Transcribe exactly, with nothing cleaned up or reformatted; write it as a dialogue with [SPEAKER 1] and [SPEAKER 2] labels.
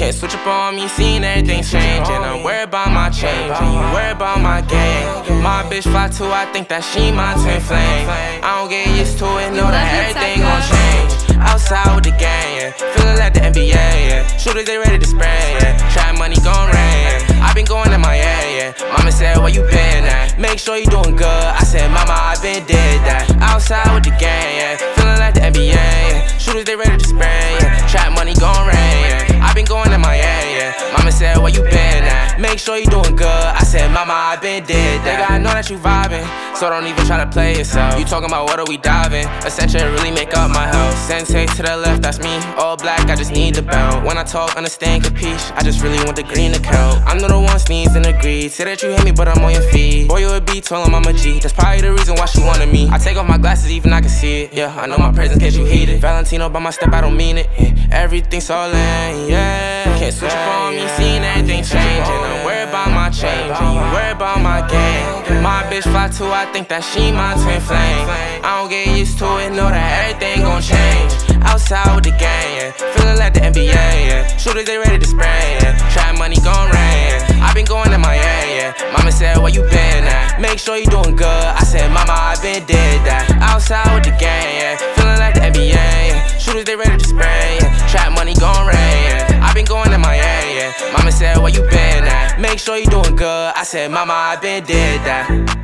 [SPEAKER 1] Can't switch up on me, seeing everything changing. I'm worried about my change, and you worried about my game. My bitch fly too, I think that she my twin flame. I don't get used to it, know that everything gon' change. Outside with the gang, yeah. Feeling like the N B A, yeah. Shooters, they ready to spray, yeah. Trap money gon' rain, yeah. I been going in my area, yeah. Mama said, where you been at? Make sure you doing good. I said, mama, I been did that. Outside with the gang, yeah. Feeling like the N B A, yeah. Shooters, they ready to spray, yeah. Trap money gon' rain, yeah. I been going in my area, yeah. Mama said, where you been at? Make sure you doing good. I said, mama, I been did that. They gotta know that you vibing, so don't even try to play yourself. You talking about what are we diving? Essentially really make up my health. Sensei to the left, that's me. All black, I just need the belt. When I talk, understand, capiche. I just really want the green account. I know the one sneeze and agreed. Say that you hate me, but I'm on your feet. Boy, you a B, told him I'm a G. That's probably the reason why she wanted me. I take off my glasses, even I can see it. Yeah, I know my presence, case you hate it. Valentino by my step, I don't mean it. Yeah, everything's all in, yeah. Can't switch up on me, seeing everything changing. I'm worried about my change, and you worried about my game. My bitch fly too, I think that she my twin flame. I don't get used to it, know that everything gon' change. Outside with the gang, yeah. Feeling like the N B A, yeah. Shooters, they ready to spray, yeah. Trap money gon' rain, yeah. I been going in my area, yeah. Mama said, where you been at? Make sure you doing good. I said, mama, I been did that. Outside with the gang, yeah. Feeling like the N B A, yeah. Shooters, they ready to spray, yeah. Trap money gon' rain, yeah. I been going in my area, yeah. Mama said, where you been at? Make sure you doing good. I said, mama, I been did that.